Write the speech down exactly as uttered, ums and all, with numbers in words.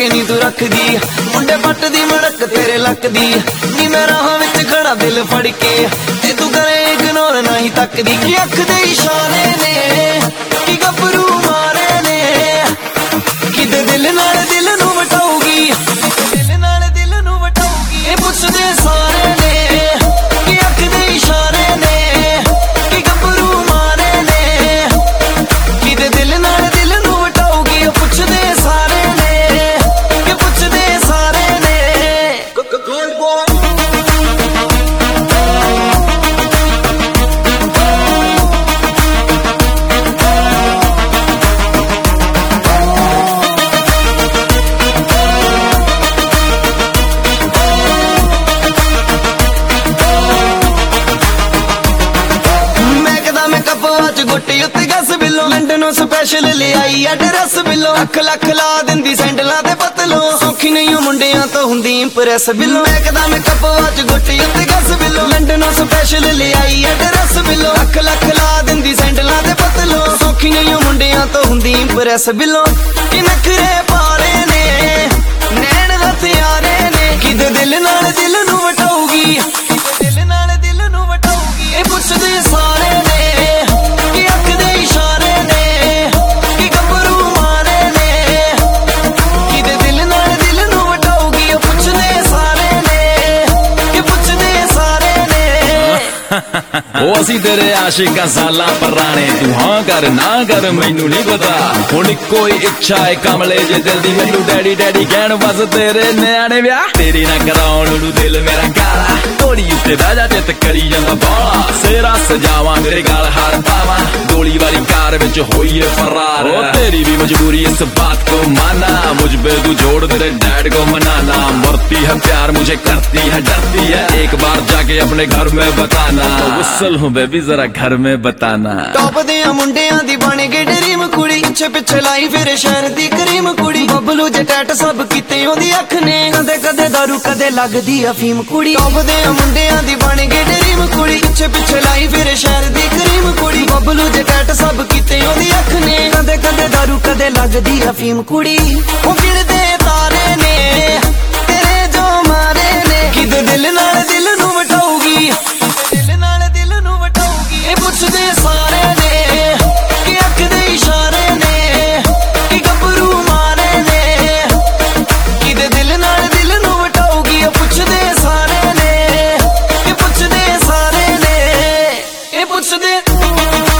के नी तू रख दी मुंडे पट दी मड़क तेरे लक दी नी मैं राह विच खड़ा दिल फड़ के ते तू करे इग्नोर नहीं तक दी कि अख दे इशारे ने कि गबरू मारे ने कि दिल नाल दिल नू वटाऊगी दिल नाल दिल नू वटाऊगी ए पुछदे सारे ने कि अख दे इशारे ने कि गबरू मारे ने कि दिल नाल दिल नू वटाऊगी ए पुछदे सारे ने कि पुछदे सारे ने गुड बॉय गुट्टी उत्ते गस बिलो लंडनों स्पैशल ले आई एड्रेस बिलो अख लख ला दिंदी सैंडलां ते पतलो सौखी नहीं मुंडियां तो हुंदी इंप्रेस बिलो एकदम कपो अच गुट्टी उत्ते गस बिलो लंडनों स्पैशल ले आई एड्रेस बिलो अख लख ला दिंदी सैंडलां ते पतलो सौखी नहीं मुंडियां तो हुंदी इंप्रेस बिलो कि नखरे पारे ने नैन हथियारे ने कि दिल नाल दिल नू वटाऊगी दिल नाल दिल नू वटाऊगी ए पुछदे सारे ने ਅਸੀਂ तेरे आशिका साला पराने तू हाँ कर ना कर मैनू नहीं पता हुण कोई इच्छा है कमले जे दिल दी मैनू डैडी डैडी कहण बस तेरे न्याणे ब्याह तेरी ना कराउण नू दिल मेरा काला घोड़ी उत्ते बह जा चित करी जांदा बाला सेरा सजावां तेरे गल हार पावां गोली वाली कार विच होईए फरार ओ तेरी भी मजबूरी इस बात को माना मुझ पे तू जोड़ तेरे डैड को मनाना मरती है प्यार मुझे करती है डरती है एक बार जाके अपने घर में बताना गुस्सल हूँ बेबी जरा घर में बताना टॉप दे मुंडियां दी बन गई ड्रीम कुड़ी पिछे पिछे लाई फिरे शहर दी करीम कुड़ी बबलू जे टैट सब कीते ओदी अख ने कदे कदे दारू कदे लगदी अफीम कुड़ी टॉप दे मुंडियां दी बन गई ड्रीम कुड़ी पिछे पिछे लाई फिरे शहर दी करीम कुड़ी बबलू जे टैट सब कीते ओदी अख ने कदे कदे दारू कदे लगदी अफीम कुड़ी ओ गिरदे तारे ने तेरे जो मारे ने कि दिल नाल दिल नू वटाऊगी दिल नाल दिल नू वटाऊगी ए पुछदे सारे ने कि अख दे इशारे ने कि गबरू मारे ने कि दिल नाल दिल नू वटाऊगी ए पुछदे सारे ने कि पुछदे सारे ने ए पुछदे